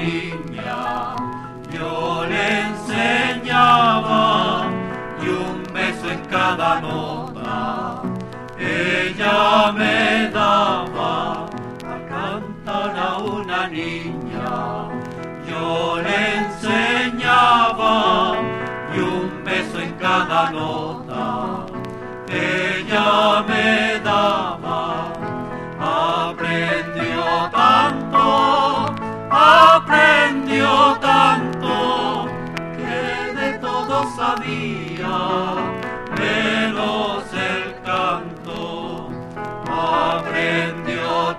niña, yo le enseñaba y un beso en cada nota ella me daba. A cantar a una niña yo le enseñaba y un beso en cada nota ella me daba. Aprendió tanto que de todo sabía, menos el canto. Aprendió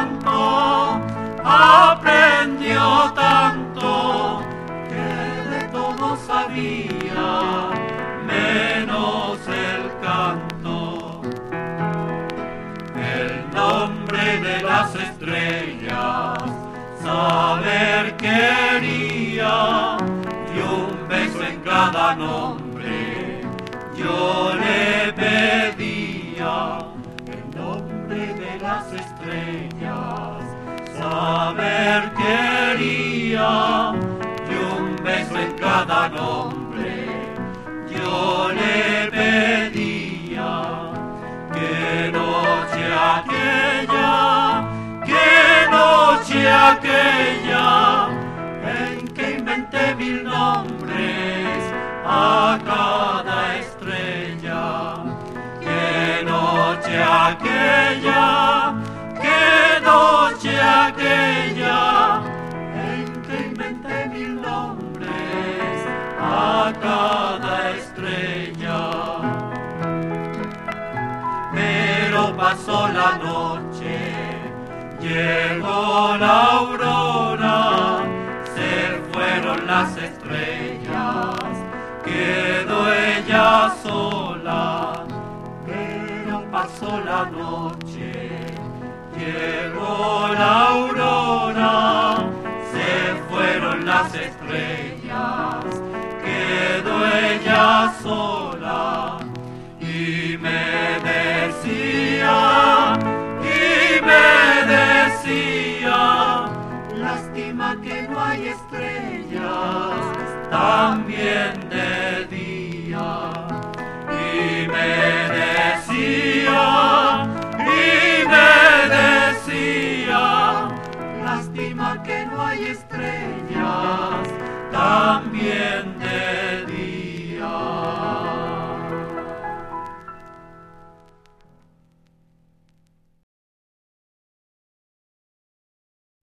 tanto que de todo sabía, menos el canto. El nombre de las estrellas saber quería y un beso en cada nombre yo le pedía. El nombre de las estrellas saber quería y un beso en cada nombre yo le pedía. Qué noche aquella en que inventé 1000 nombres a cada estrella. Qué noche aquella en que inventé 1000 nombres a cada estrella. Pero pasó la noche, llegó la aurora, se fueron las estrellas, quedó ella sola. Pero pasó la noche,